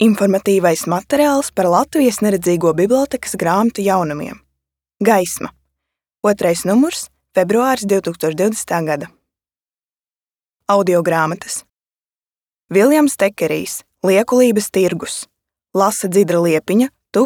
Informatīvais materiāls par Latvijas neredzīgo bibliotēkas grāmatu jaunumiem. Gaisma. 2. numurs, februāris 2020. gada. Audiogrāmatas. Viljams Tekerijs, Liekulības tirgus. Lasa Dzidra Liepiņa,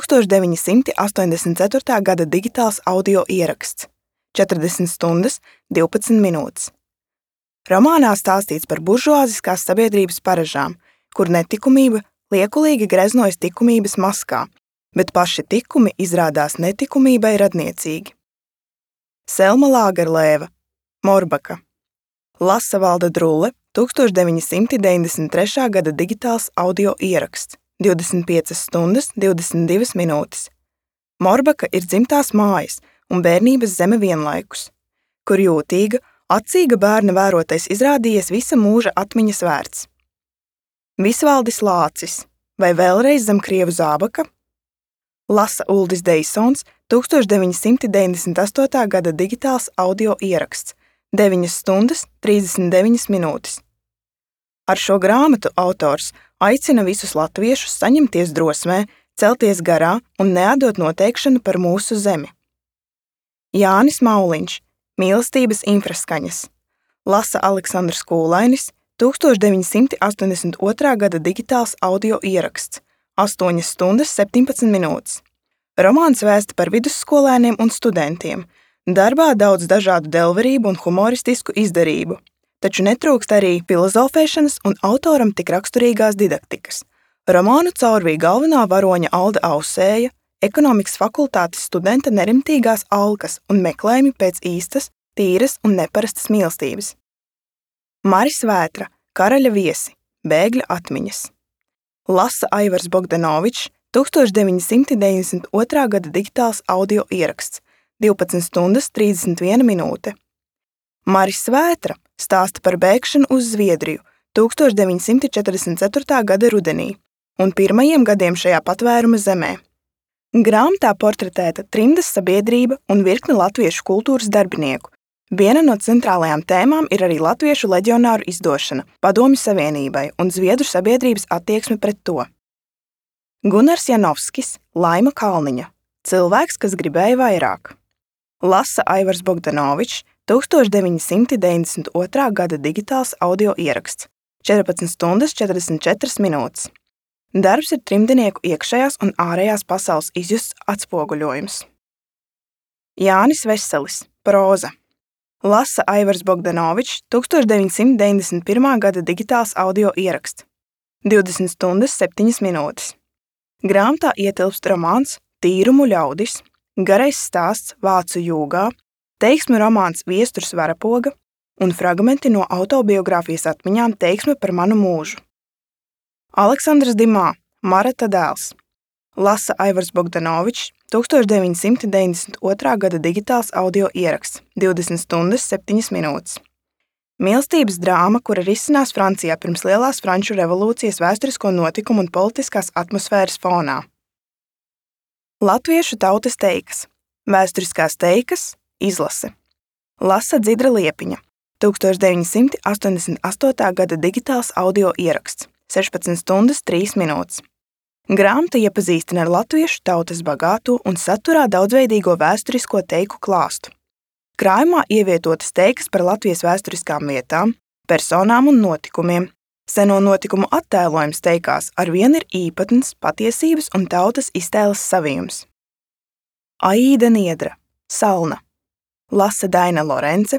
1984. gada digitāls audio ieraksts. 40 stundas, 12 minūtes. Romānā stāstīts par buržuāziskās sabiedrības paražām, kur netikumība liekulīgi greznojas likumības maskā, bet paši tikumi izrādās netikumībai radniecīgi. Selma Lāgerlēva, Morbaka. Lasa Valda Drulle, 1993. gada digitāls audio ieraksts, 25 stundas, 22 minūtes. Morbaka ir dzimtās mājas un bērnības zeme vienlaikus, kur jūtīga, acīga bērna vērotais izrādījies visa mūža atmiņas vērts. Visvaldis Lācis, vai vēlreiz zem krievu zābaka? Lasa Uldis Deisons, 1998. gada digitāls audio ieraksts, 9 stundas, 39 minūtes. Ar šo grāmatu autors aicina visus latviešus saņemties drosmē, celties garā un neatdot noteikšanu par mūsu zemi. Jānis Mauliņš, Mīlestības infraskaņas. Lasa Aleksandrs Kūlainis, 1982. gada digitāls audio ieraksts, 8 stundas, 17 minūtes. Romāns vēsta par vidusskolēniem un studentiem. Darbā daudz dažādu delverību un humoristisku izdarību, taču netrūkst arī filozofēšanas un autoram tik raksturīgās didaktikas. Romānu caurvīja galvenā varoņa Alda Ausēja, ekonomikas fakultātes studenta nerimtīgās alkas un meklējumi pēc īstas, tīras un neparastas mīlestības. Maris Vētra, Karaļa viesi, bēgļa atmiņas. Lasa Aivars Bogdanovičs, 1992. gada digitāls audio ieraksts, 12 stundas, 31 minūte. Maris Vētra stāsta par bēgšanu uz Zviedriju 1944. gada rudenī un pirmajiem gadiem šajā patvēruma zemē. Grāmatā portretēta trimdas sabiedrība un virkne latviešu kultūras darbinieku. Viena no centrālajām tēmām ir arī latviešu leģionāru izdošana Padomju Savienībai un zviedru sabiedrības attieksme pret to. Gunars Janovskis, Laima Kalniņa, cilvēks, kas gribēja vairāk. Lasa Aivars Bogdanovičs, 1992. gada digitāls audio ieraksts, 14 stundas, 44 minūtes. Darbs ir trimdnieku iekšējās un ārējās pasaules izjusts atspoguļojums. Jānis Veselis, próza. Lasa Aivars Bogdanovičs, 1991. gada digitāls audio ieraksts, 20 stundas, 7 minūtes. Grāmatā ietilpst romāns Tīrumu ļaudis, garais stāsts Vācu jūgā, teiksmu romāns Viesturs Varapoga un fragmenti no autobiogrāfijas atmiņām Teiksme par manu mūžu. Aleksandrs Dimā, Marata dēls. Lasa Aivars Bogdanovičs, 1992. gada digitāls audio ieraksts, 20 stundas, 7 minūtes. Mīlestības drāma, kura risinās Francijā pirms Lielās Franču revolūcijas vēsturisko notikumu un politiskās atmosfēras fonā. Latviešu tautas teikas, vēsturiskās teikas, izlase. Lasa Dzidra Liepiņa, 1988. gada digitāls audio ieraksts, 16 stundas, 3 minūtes. Grāmata iepazīstina ar latviešu tautas bagāto un saturā daudzveidīgo vēsturisko teiku klāstu. Krājumā ievietotas teikas par Latvijas vēsturiskām vietām, personām un notikumiem. Seno notikumu attēlojums teikās arvien ir īpatns, patiesības un tautas iztēles savijums. Aīda Niedra, Salna. Lasa Daina Lorence,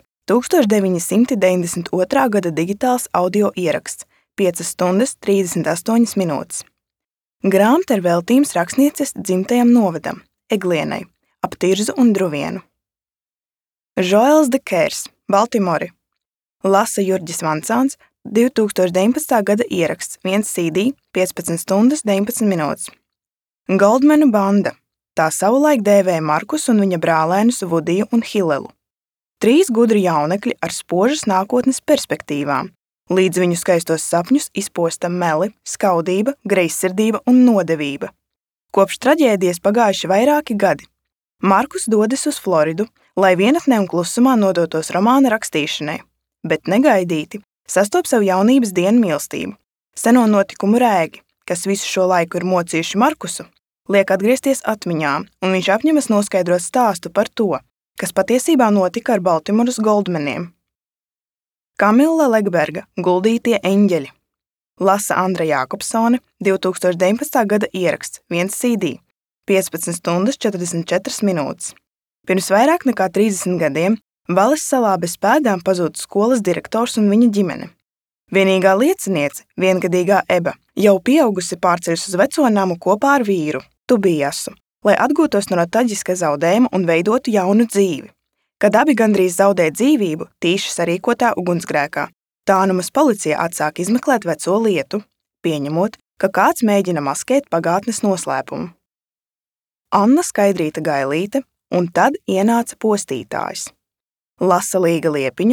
1992. gada digitāls audio ieraksts, 5 stundas, 38 minūtes. Grāmata ir veltījums rakstnieces dzimtajam novadam, Eglienai, ap Tirzu un Druvienu. Žoels de Kērs, Baltimori. Lasa Jurģis Vancāns, 2019. gada ieraksts, 1 CD, 15 stundas, 19 minūtes. Goldmanu banda. Tā savulaik dēvēja Markus un viņa brālēnus Vudiju un Hilelu. 3 gudri jaunekļi ar spožas nākotnes perspektīvām. Līdz viņu skaistos sapņus izposta meli, skaudība, greizsirdība un nodevība. Kopš traģēdijas pagājuši vairāki gadi. Markus dodas uz Floridu, lai vienatnē un klusumā nodotos romāna rakstīšanai, bet negaidīti sastop savu jaunības dienu mīlestību, seno notikumu rēgi, kas visu šo laiku ir mocījuši Markusu, liek atgriezties atmiņā, un viņš apņemas noskaidrot stāstu par to, kas patiesībā notika ar Baltimoras Goldmaniem. Kamila Legberga Guldītie eņģeļi. Lasa Andra Jākopsone, 2019. gada ieraksts, 1 CD, 15 stundas 44 minūtes. Pirms vairāk nekā 30 gadiem Valis salā bez pēdām pazūd skolas direktors un viņa ģimene. Vienīgā lieciniece, viengadīgā Eba, jau pieaugusi pārceļas uz veco namu kopā ar vīru, Tubijasu, lai atgūtos no traģiska zaudējuma un veidotu jaunu dzīvi. Kad abi gandrīz zaudēja dzīvību, tīši sarīkotā ugunsgrēkā, Tānumas policija atsāk izmeklēt veco lietu, pieņemot, ka kāds mēģina maskēt pagātnes noslēpumu. Anna Skaidrīta Gailīte, un tad ienāca postītājs. Lasa Līga Liepiņa,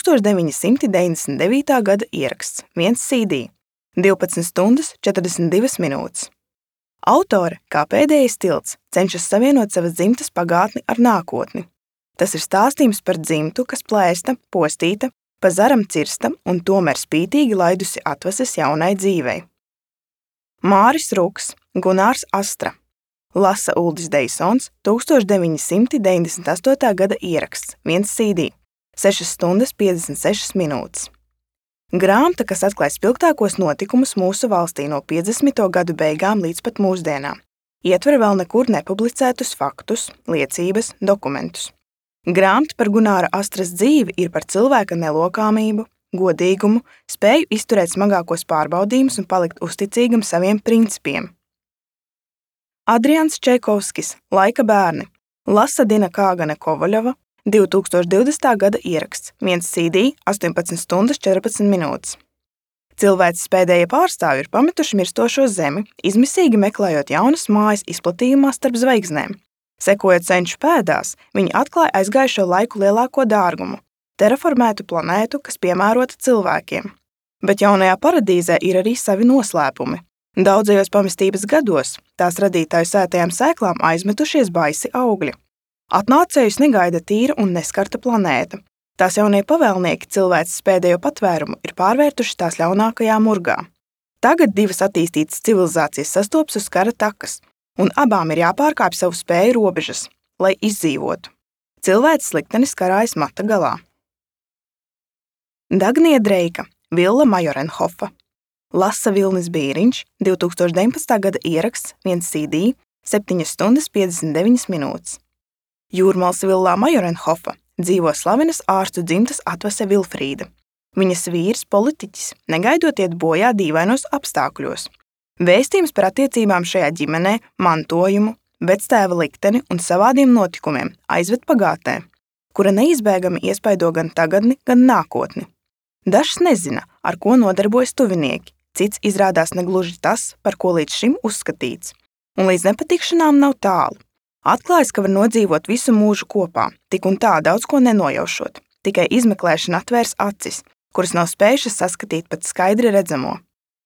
1999. gada ieraksts, 1 CD, 12 stundas 42 minūtes. Autore, kā pēdējais tilts, cenšas savienot savas dzimtas pagātni ar nākotni. Tas ir stāstījums par dzimtu, kas plēsta, postīta, pa zaram cirsta un tomēr spītīgi laidusi atvases jaunai dzīvei. Māris Ruks, Gunārs Astra. Lasa Uldis Deisons, 1998. gada ieraksts, 1 CD, 6 stundas 56 minūtes. Grāmata, kas atklāj spilgtākos notikumus mūsu valstī no 50. gadu beigām līdz pat mūsdienām, ietver vēl nekur nepublicētus faktus, liecības, dokumentus. Grāmata par Gunāra Astras dzīvi ir par cilvēka nelokāmību, godīgumu, spēju izturēt smagākos pārbaudījumus un palikt uzticīgam saviem principiem. Adrians Čaikovskis, Laika bērni. Lasa Dina Kāgane Kovaļova, 2020. gada ieraksts, 1 CD, 18 stundas 14 minūtes. Cilvēces pēdējie pārstāvji ir pametuši mirstošo zemi, izmisīgi meklējot jaunas mājas izplatījumā starp zvaigznēm. Sekojot senču pēdās, viņi atklāja aizgājušo laiku lielāko dārgumu – terraformētu planētu, kas piemērota cilvēkiem. Bet jaunajā paradīzē ir arī savi noslēpumi. Daudzajos pamestības gados tās radītāju sētajām sēklām aizmetušies baisi augļi. Atnācējus negaida tīra un neskarta planēta. Tās jaunie pavēlnieki cilvēces pēdējo patvērumu ir pārvērtuši tās ļaunākajā murgā. Tagad divas attīstītas civilizācijas sastopas uz kara takas, un abām ir jāpārkāpj savu spēju robežas, lai izdzīvotu. Cilvēces liktenis karājas mata galā. Dagnija Dreika, Villa Majorenhofa. Lasa Vilnis Bīriņš, 2019. gada ieraksts, 1 CD, 7 stundas 59 minūtes. Jūrmals Villā Majorenhofa dzīvo slavenas ārstu dzimtas atvase Vilfrīda. Viņas vīrs, politiķis, negaidot iet bojā dīvainos apstākļos. Vēstījums par attiecībām šajā ģimenē, mantojumu, vectēva likteni un savādiem notikumiem aizved pagātnē, kura neizbēgami iespaido gan tagadni, gan nākotni. Dažs nezina, ar ko nodarbojas tuvinieki, cits izrādās negluži tas, par ko līdz šim uzskatīts, un līdz nepatikšanām nav tālu. Atklājas, ka var nodzīvot visu mūžu kopā, tik un tā daudz ko nenojaušot, tikai izmeklēšana atvērs acis, kuras nav spējušas saskatīt pat skaidri redzamo.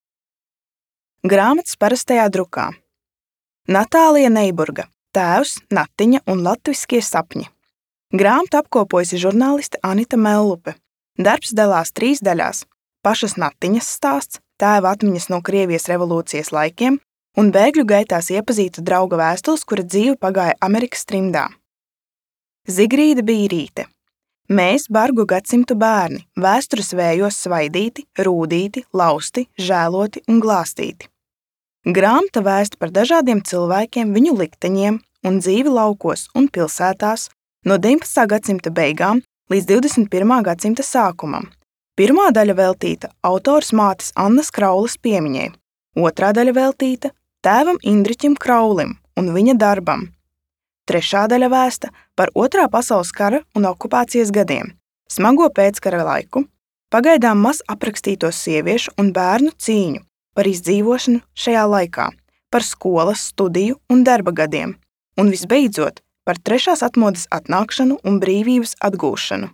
Grāmatas parastajā drukā. Natālija Neiburga, Tēvs, Natiņa un latviskie sapņi. Grāmatu apkopojusi žurnāliste Anita Mellupe. Darbs dalās 3 daļās – pašas Natiņas stāsts, tēva atmiņas no Krievijas revolūcijas laikiem un bēgļu gaitās iepazīta drauga vēstules, kura dzīve pagāja Amerikas trimdā. Zigrīda Bīrīte. Mēs, bargu gadsimtu bērni, vēstures vējos svaidīti, rūdīti, lausti, žēloti un glāstīti. Grāmata vēsta par dažādiem cilvēkiem, viņu likteņiem un dzīvi laukos un pilsētās no 19. gadsimta beigām līdz 21. gadsimta sākumam. Pirmā daļa veltīta autors mātes Annas Kraules piemiņai, otrā daļa veltīta tēvam Indriķim Kraulim un viņa darbam. Trešā daļa vēsta par Otrā pasaules kara un okupācijas gadiem, smago pēckara laiku, pagaidām maz aprakstīto sieviešu un bērnu cīņu par izdzīvošanu šajā laikā, par skolas, studiju un darba gadiem, un visbeidzot par trešās atmodas atnākšanu un brīvības atgūšanu.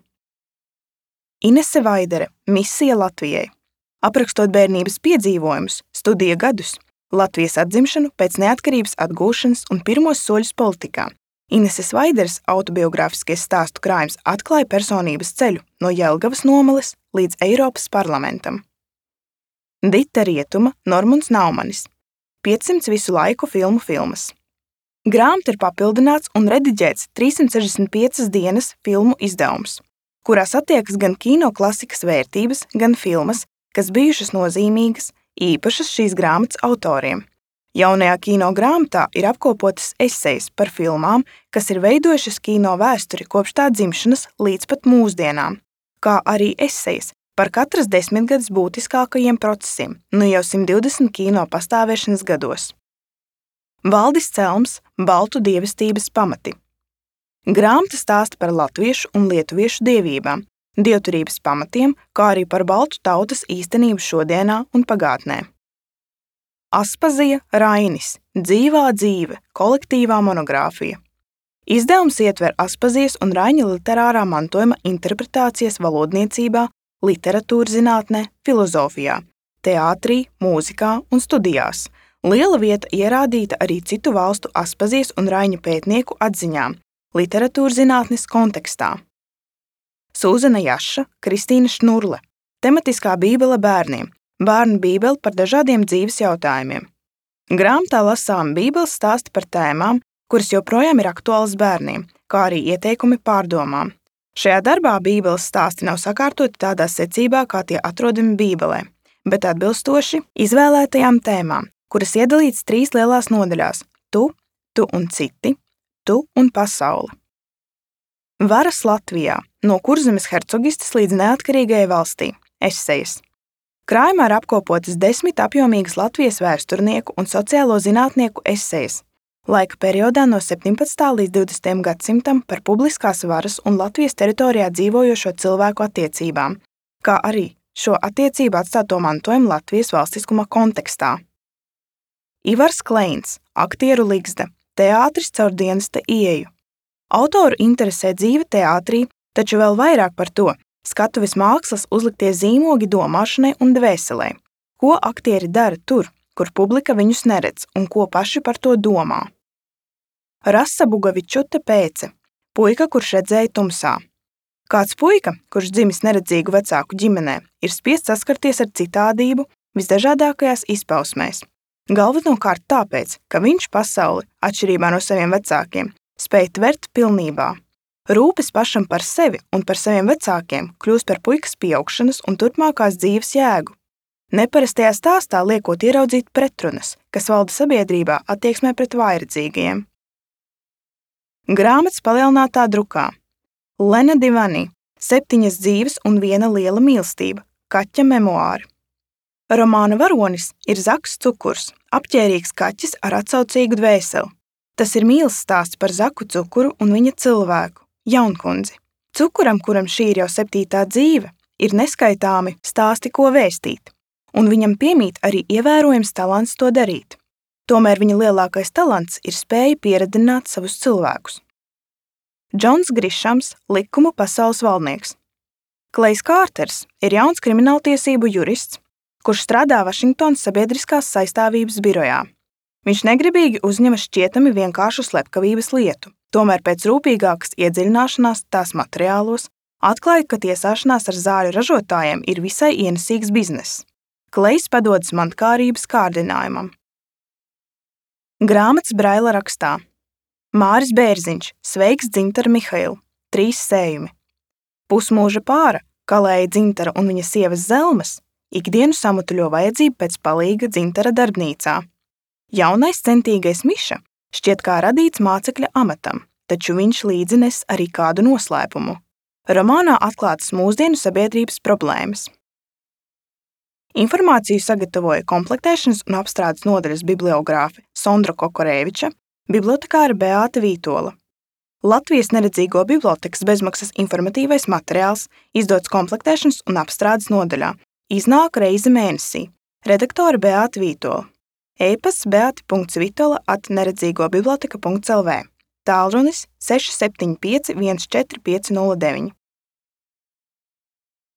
Inese Vaidere, Misija Latvijai. Aprakstot bērnības piedzīvojumus, studija gadus, Latvijas atzimšanu pēc neatkarības atgūšanas un pirmos soļus politikā, Ineses Vaideres autobiogrāfiskais stāstu krājums atklāja personības ceļu no Jelgavas nomales līdz Eiropas parlamentam. Dita Rietuma, Normunds Naumanis, 500 visu laiku filmu filmas. Grāmata ir papildināts un rediģēts 365 dienas filmu izdevums, kurā satiekas gan kino klasikas vērtības, gan filmas, kas bijušas nozīmīgas, īpašas šīs grāmatas autoriem. Jaunajā kino grāmatā ir apkopotas esejas par filmām, kas ir veidojušas kino vēsturi kopš tā dzimšanas līdz pat mūsdienām, kā arī esejas par katras desmitgades būtiskākajiem procesiem, jau 120 kino pastāvēšanas gados. Valdis Celms Baltu dievestības pamati. Grāmata stāsta par latviešu un lietuviešu dievībām, dievturības pamatiem, kā arī par baltu tautas īstenību šodienā un pagātnē. Aspazija Rainis Dzīvā dzīve – kolektīvā monogrāfija. Izdevums ietver Aspazijas un Raņa literārā mantojuma interpretācijas valodniecībā, literatūrzinātnē, filozofijā, teātrī, mūzikā un studijās. Liela vieta ierādīta arī citu valstu Aspazijas un Raņa pētnieku atziņām, literatūrzinātnes kontekstā. Sūzana Jaša, Kristīna Šnurle. Tematiskā bībele bērniem. Bērnu bībele par dažādiem dzīves jautājumiem. Grāmatā lasām bībeles stāsti par tēmām, kuras joprojām ir aktuālas bērniem, kā arī ieteikumi pārdomām. Šajā darbā bībeles stāsti nav sakārtoti tādā secībā, kā tie atrodami bībelē, bet atbilstoši izvēlētajām tēmām, kuras iedalītas 3 lielās nodaļās – tu un citi, tu un pasaule. Varas Latvijā – no Kurzemes hercogistes līdz neatkarīgajai valstī – esejas. Krājumā ir apkopotas 10 apjomīgas Latvijas vēsturnieku un sociālo zinātnieku esejas, laika periodā no 17. līdz 20. gadsimtam par publiskās varas un Latvijas teritorijā dzīvojošo cilvēku attiecībām, kā arī šo attiecību atstāto mantojumu Latvijas valstiskuma kontekstā. Ivars Kleins, aktieru ligzda, teātris caur dienesta ieeju. Autoru interesē dzīve teātrī, taču vēl vairāk par to skatuves mākslas uzliktie zīmogi domāšanai un dvēselē, ko aktieri dara tur, kur publika viņus neredz un ko paši par to domā. Rasa Bugavičuta Pēce, puika, kurš redzēja tumsā. Kāds puika, kurš dzimis neredzīgu vecāku ģimenē, ir spiests saskarties ar citādību visdažādākajās izpausmēs. Galvenokārt tāpēc, ka viņš pasauli, atšķirībā no saviem vecākiem, spēj tvert pilnībā. Rūpes pašam par sevi un par saviem vecākiem kļūst par puikas pieaugšanas un turpmākās dzīves jēgu. Neparastajā stāstā liekot ieraudzīt pretrunas, kas valda sabiedrībā attieksmē pret vājredzīgajiem. Grāmatas palielinātā drukā. Lena Divani, 7 dzīves un 1 liela mīlestība, kaķa memoāri. Romāna varonis ir Zaks Cukurs, apķērīgs kaķis ar atsaucīgu dvēseli. Tas ir mīles stāsts par Zaku Cukuru un viņa cilvēku, Jaunkundzi. Cukuram, kuram šī ir jau 7. dzīve, ir neskaitāmi stāsti, ko vēstīt, un viņam piemīt arī ievērojams talants to darīt. Tomēr viņa lielākais talants ir spēja pieredzināt savus cilvēkus. Džons Grišams, likumu pasaules valdnieks. Klejs Kārters ir jauns krimināltiesību jurists, kurš strādā Vašingtonas sabiedriskās saistāvības birojā. Viņš negribīgi uzņemas šķietami vienkāršu slepkavības lietu, tomēr pēc rūpīgākas iedziļināšanās tās materiālos atklāja, ka tiesāšanās ar zāļu ražotājiem ir visai ienesīgs bizness. Klejs padodas mantkārības kārdinājumam. Grāmatas Braila rakstā. Māris Bērziņš, Sveiks Dzintara Mihailu, 3 sējumi. Pusmūža pāra, Kalēja Dzintara un viņa sievas Zelmas, ikdienu samutuļo vajadzību pēc palīga Dzintara darbnīcā. Jaunais centīgais Miša šķiet kā radīts mācekļa amatam, taču viņš līdzi nes arī kādu noslēpumu. Romānā atklātas mūsdienu sabiedrības problēmas. Informāciju sagatavoja komplektēšanas un apstrādes nodaļas bibliogrāfe Sondra Kokoreviča, bibliotekāra Beāta Vītola. Latvijas neredzīgo bibliotekas bezmaksas informatīvais materiāls izdots komplektēšanas un apstrādes nodaļā. Iznāk reizi mēnesī. Redaktore Beāta Vītola. E-pasts beati.vitola@neredzīgobiblioteka.lv. Tālrunis 675 14509.